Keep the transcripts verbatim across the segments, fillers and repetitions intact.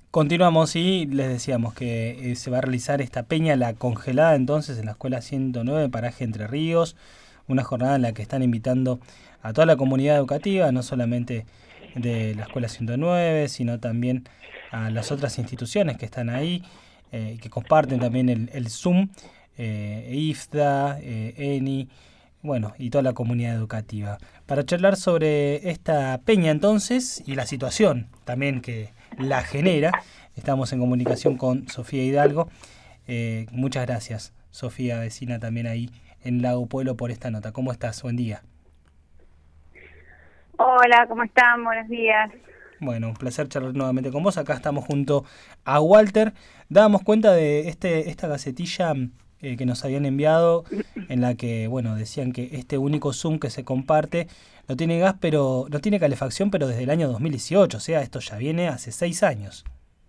Continuamos y les decíamos que eh, se va a realizar esta peña, la congelada entonces en la Escuela ciento nueve, Paraje Entre Ríos, una jornada en la que están invitando a toda la comunidad educativa, no solamente de la Escuela ciento nueve, sino también a las otras instituciones que están ahí, eh, que comparten también el, el Zoom, eh, IFDA, eh, ENI, bueno, y toda la comunidad educativa. Para charlar sobre esta peña entonces y la situación también que la genera, estamos en comunicación con Sofía Hidalgo. Eh, muchas gracias, Sofía, vecina también ahí en Lago Pueblo, por esta nota. ¿Cómo estás? Buen día. Hola, ¿cómo están? Buenos días. Bueno, un placer charlar nuevamente con vos. Acá estamos junto a Walter. Dábamos cuenta de este esta gacetilla eh, que nos habían enviado, en la que, bueno, decían que este único Zoom que se comparte no tiene gas, pero no tiene calefacción, pero desde el año dos mil dieciocho, o sea, esto ya viene hace seis años.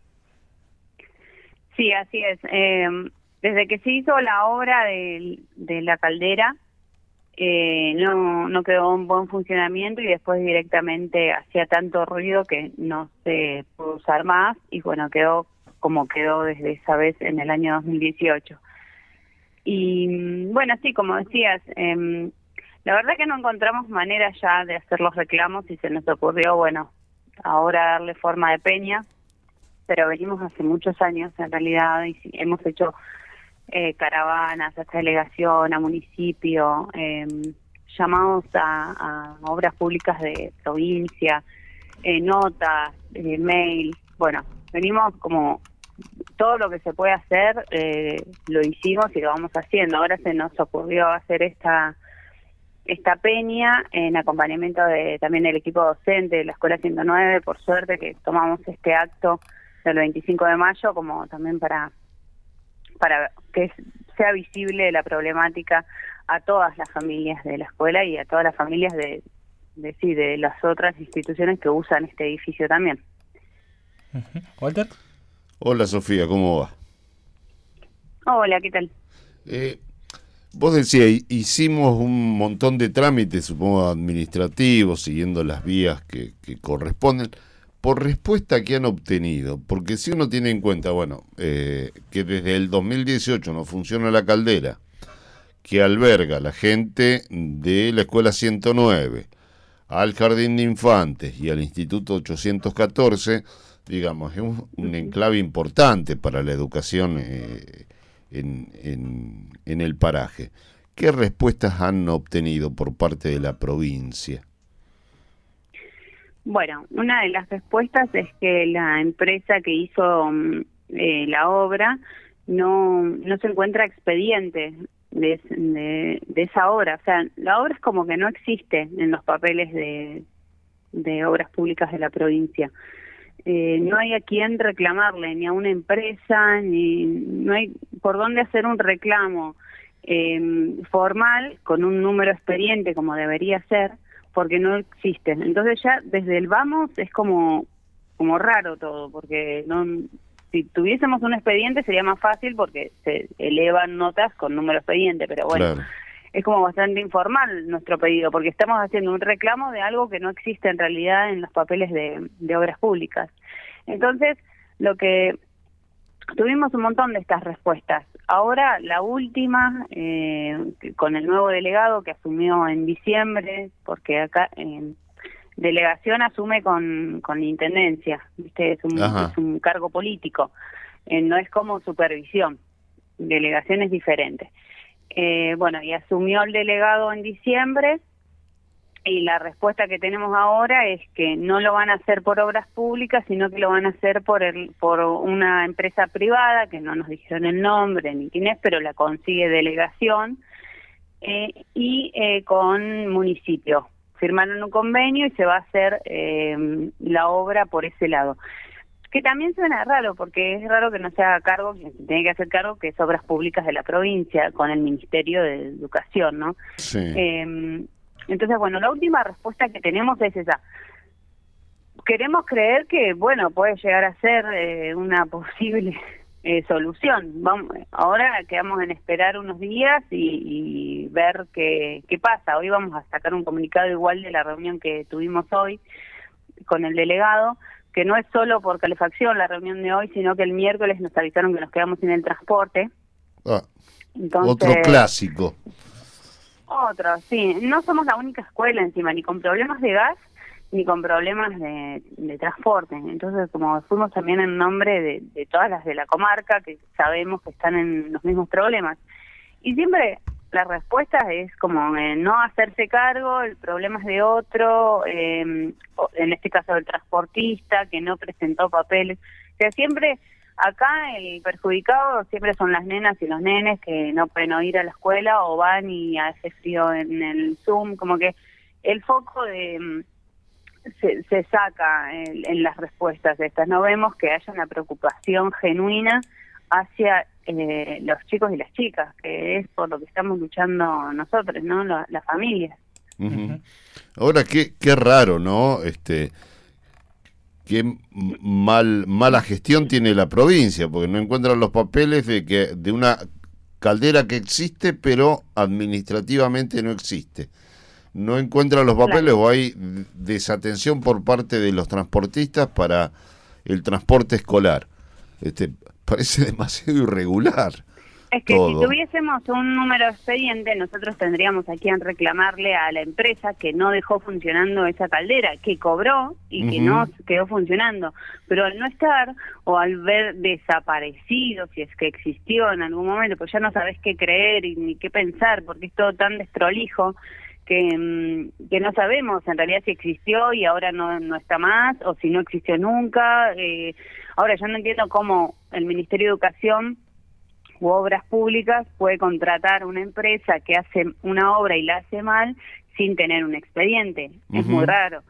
Sí, así es. Eh, desde que se hizo la obra de, de la caldera, eh, no, no quedó en buen funcionamiento y después directamente hacía tanto ruido que no se pudo usar más y bueno, quedó como quedó desde esa vez en el año dos mil dieciocho. Y bueno, sí, como decías, eh, la verdad que no encontramos manera ya de hacer los reclamos y se nos ocurrió, bueno, ahora darle forma de peña, pero venimos hace muchos años en realidad y sí, hemos hecho eh, caravanas a esta delegación, a municipio, eh, llamados a, a obras públicas de provincia, eh, notas, eh, mail, bueno, venimos como todo lo que se puede hacer, eh, lo hicimos y lo vamos haciendo. Ahora se nos ocurrió hacer esta esta peña en acompañamiento de también el equipo docente de la Escuela ciento nueve, por suerte que tomamos este acto del veinticinco de mayo como también para para que sea visible la problemática a todas las familias de la escuela y a todas las familias de, de sí, de las otras instituciones que usan este edificio también. Uh-huh. Walter. Hola Sofía, ¿cómo va? Hola, ¿qué tal? Eh, vos decías, hicimos un montón de trámites, supongo, administrativos, siguiendo las vías que, que corresponden. Por respuesta que han obtenido, porque si uno tiene en cuenta, bueno, eh, que desde el dos mil dieciocho no funciona la caldera, que alberga a la gente de la Escuela ciento nueve, al Jardín de Infantes y al Instituto ochocientos catorce, digamos, es un, un enclave importante para la educación eh, en, en, en el paraje. ¿Qué respuestas han obtenido por parte de la provincia? Bueno, una de las respuestas es que la empresa que hizo eh, la obra no no se encuentra expediente de, de, de esa obra. O sea, la obra es como que no existe en los papeles de, de obras públicas de la provincia. Eh, no hay a quién reclamarle, ni a una empresa, ni no hay por dónde hacer un reclamo eh, formal con un número expediente como debería ser, porque no existen. Entonces ya desde el vamos es como como raro todo, porque no si tuviésemos un expediente sería más fácil porque se elevan notas con número expediente, pero bueno, Claro. Es como bastante informal nuestro pedido, porque estamos haciendo un reclamo de algo que no existe en realidad en los papeles de, de obras públicas. Entonces, lo que tuvimos un montón de estas respuestas. Ahora, la última, eh, con el nuevo delegado que asumió en diciembre, porque acá en delegación asume con, con intendencia, ¿viste? Es un, Ajá. es un cargo político, eh, no es como supervisión, delegación es diferente. Eh, bueno, y asumió el delegado en diciembre, y la respuesta que tenemos ahora es que no lo van a hacer por obras públicas, sino que lo van a hacer por el, por una empresa privada, que no nos dijeron el nombre ni quién es, pero la consigue delegación, eh, y eh, con municipio. Firmaron un convenio y se va a hacer eh, la obra por ese lado. Que también suena raro, porque es raro que no se haga cargo, quien se tiene que hacer cargo, que es obras públicas de la provincia, con el Ministerio de Educación, ¿no? Sí. Eh, entonces, bueno, la última respuesta que tenemos es esa. Queremos creer que, bueno, puede llegar a ser eh, una posible eh, solución. Vamos, ahora quedamos en esperar unos días y, y ver qué, qué pasa. Hoy vamos a sacar un comunicado igual de la reunión que tuvimos hoy con el delegado, que no es solo por calefacción la reunión de hoy, sino que el miércoles nos avisaron que nos quedamos sin el transporte. Ah, Entonces, otro clásico. Otro, sí. No somos la única escuela encima, ni con problemas de gas, ni con problemas de, de transporte. Entonces, como fuimos también en nombre de, de todas las de la comarca, que sabemos que están en los mismos problemas. Y siempre la respuesta es como eh, no hacerse cargo, el problema es de otro, eh, en este caso del transportista, que no presentó papeles. O sea, siempre... Acá el perjudicado siempre son las nenas y los nenes que no pueden ir a la escuela o van y hace frío en el Zoom, como que el foco de se, se saca en, en las respuestas de estas. No vemos que haya una preocupación genuina hacia eh, los chicos y las chicas, que es por lo que estamos luchando nosotros, ¿no? La, las familias. Uh-huh. Ahora, qué, qué raro, ¿no? Este... Qué mal, mala gestión tiene la provincia, porque no encuentran los papeles de que de una caldera que existe, pero administrativamente no existe. No encuentran los papeles, claro. O hay desatención por parte de los transportistas para el transporte escolar. Este, parece demasiado irregular. Es que todo. Si tuviésemos un número expediente, nosotros tendríamos aquí en reclamarle a la empresa que no dejó funcionando esa caldera, que cobró y uh-huh. que no quedó funcionando. Pero al no estar, o al ver desaparecido, si es que existió en algún momento, pues ya no sabés qué creer y ni qué pensar, porque es todo tan desprolijo que, que no sabemos en realidad si existió y ahora no, no está más, o si no existió nunca. Eh, ahora yo no entiendo cómo el Ministerio de Educación u Obras Públicas puede contratar una empresa que hace una obra y la hace mal sin tener un expediente. Uh-huh. Es muy raro.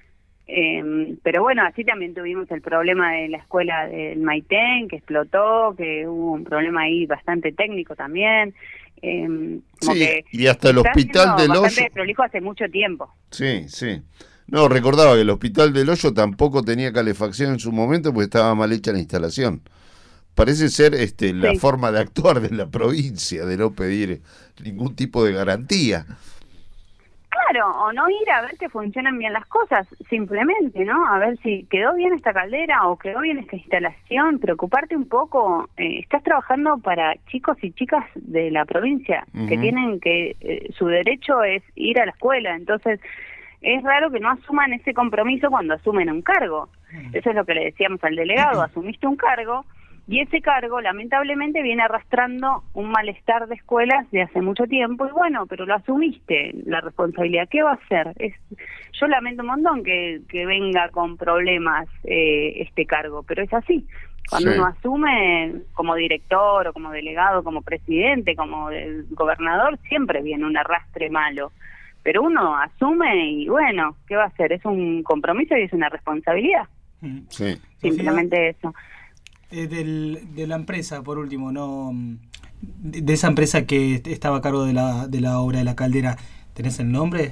Eh, pero bueno, así también tuvimos el problema de la escuela del Maitén, que explotó, que hubo un problema ahí bastante técnico también. Eh, como sí, que y hasta el Hospital del Hoyo. Bastante desprolijo hace mucho tiempo. Sí, sí. No, recordaba que el Hospital del Hoyo tampoco tenía calefacción en su momento porque estaba mal hecha la instalación. Parece ser este la sí. forma de actuar de la provincia, de no pedir ningún tipo de garantía. Claro, o no ir a ver que funcionan bien las cosas, simplemente, ¿no? A ver si quedó bien esta caldera o quedó bien esta instalación, preocuparte un poco. Eh, estás trabajando para chicos y chicas de la provincia, uh-huh. que tienen que, eh, su derecho es ir a la escuela, entonces es raro que no asuman ese compromiso cuando asumen un cargo. Uh-huh. Eso es lo que le decíamos al delegado, uh-huh. asumiste un cargo, y ese cargo, lamentablemente, viene arrastrando un malestar de escuelas de hace mucho tiempo. Y bueno, pero lo asumiste, la responsabilidad. ¿Qué va a hacer? Es, yo lamento un montón que, que venga con problemas eh, este cargo, pero es así. Cuando sí. uno asume como director o como delegado, como presidente, como gobernador, siempre viene un arrastre malo. Pero uno asume y bueno, ¿qué va a hacer? Es un compromiso y es una responsabilidad. Sí. Simplemente eso. Eh, del, de la empresa, por último, no de, de esa empresa que estaba a cargo de la, de la obra de la caldera, ¿tenés el nombre?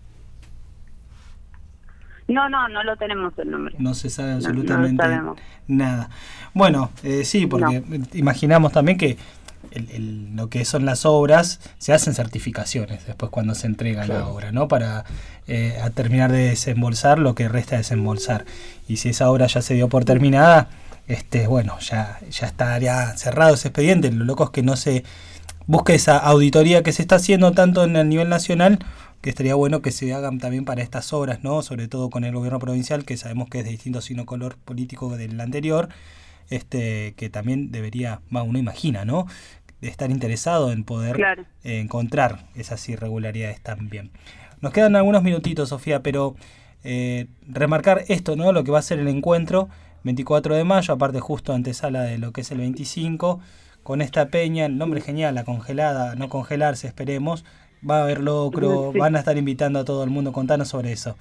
No, no, no lo tenemos el nombre. No se sabe absolutamente no, no nada. Bueno, eh, sí, porque no. imaginamos también que el, el, lo que son las obras, se hacen certificaciones después cuando se entrega claro. la obra, ¿no? Para eh, a terminar de desembolsar lo que resta de desembolsar. Y si esa obra ya se dio por terminada, este bueno, ya, ya estaría cerrado ese expediente. Lo loco es que no se busque esa auditoría que se está haciendo tanto en el nivel nacional, que estaría bueno que se hagan también para estas obras, ¿no? Sobre todo con el gobierno provincial, que sabemos que es de distinto signo color político del anterior, este que también debería, va, uno imagina, ¿no? De estar interesado en poder claro. eh, encontrar esas irregularidades también. Nos quedan algunos minutitos, Sofía, pero eh, remarcar esto, ¿no? Lo que va a ser el encuentro veinticuatro de mayo, aparte justo antesala de lo que es el veinticinco, con esta peña, el nombre genial, la congelada, no congelarse, esperemos, va a haber locro, sí. van a estar invitando a todo el mundo. Contanos sobre eso.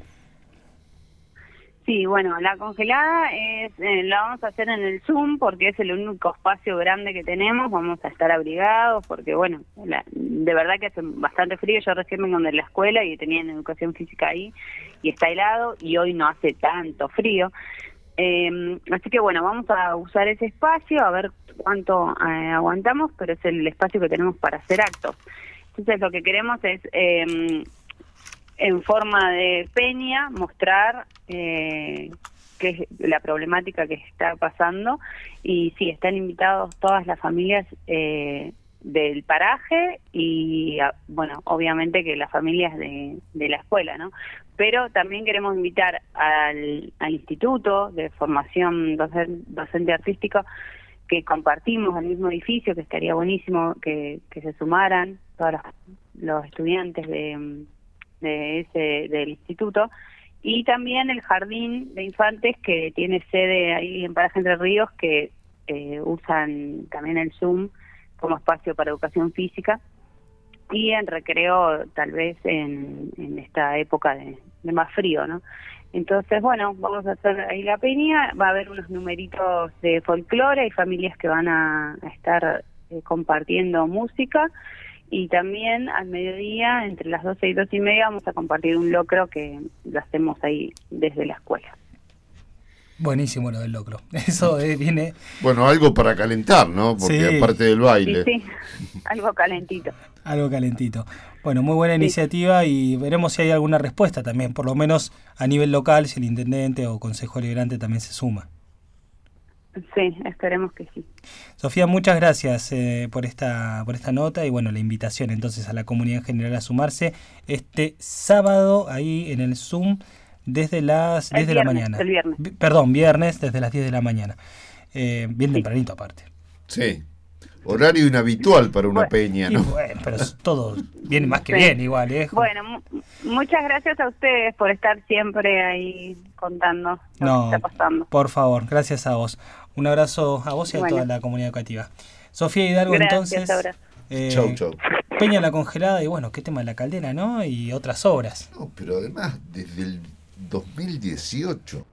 Sí, bueno, la congelada es, eh, la vamos a hacer en el Zoom porque es el único espacio grande que tenemos, vamos a estar abrigados porque, bueno, la, de verdad que hace bastante frío. Yo recién vengo de la escuela y tenía educación física ahí y está helado y hoy no hace tanto frío. Eh, así que bueno, vamos a usar ese espacio, a ver cuánto eh, aguantamos, pero es el espacio que tenemos para hacer actos. Entonces lo que queremos es, eh, en forma de peña, mostrar eh, qué es la problemática que está pasando, y sí, están invitados todas las familias eh, del paraje y, bueno, obviamente que las familias de, de la escuela, ¿no? Pero también queremos invitar al, al Instituto de Formación Docente, Docente Artístico, que compartimos el mismo edificio, que estaría buenísimo que, que se sumaran todos los, los estudiantes de, de ese del instituto, y también el Jardín de Infantes, que tiene sede ahí en Paraje Entre Ríos, que eh, usan también el Zoom como espacio para educación física, y en recreo tal vez en, en esta época de, de más frío, ¿no? Entonces, bueno, vamos a hacer ahí la peña, va a haber unos numeritos de folclore, hay familias que van a, a estar eh, compartiendo música, y también al mediodía, entre las doce y doce y media, vamos a compartir un locro que lo hacemos ahí desde la escuela. Buenísimo lo del locro. Eso eh, viene... Bueno, algo para calentar, ¿no? Porque sí. aparte del baile. Sí, sí, algo calentito. Algo calentito. Bueno, muy buena sí. iniciativa, y veremos si hay alguna respuesta también, por lo menos a nivel local, si el intendente o consejo deliberante también se suma. Sí, esperemos que sí. Sofía, muchas gracias eh, por esta por esta nota, y bueno, la invitación entonces a la comunidad en general a sumarse este sábado ahí en el Zoom desde las diez de la mañana. El viernes. B- perdón, viernes desde las diez de la mañana. Eh, bien sí. tempranito aparte. Sí. Horario inhabitual para una bueno, peña, ¿no? Bueno, pero todo viene más que sí. bien igual, ¿eh? Bueno, m- muchas gracias a ustedes por estar siempre ahí contando lo no, que está pasando. Por favor, gracias a vos. Un abrazo a vos y a bueno. toda la comunidad educativa. Sofía Hidalgo, gracias, entonces. Abrazo. Eh, chau, chau. Peña La Congelada, y bueno, qué tema de la caldera, ¿no? Y otras obras. No, pero además, desde el dos mil dieciocho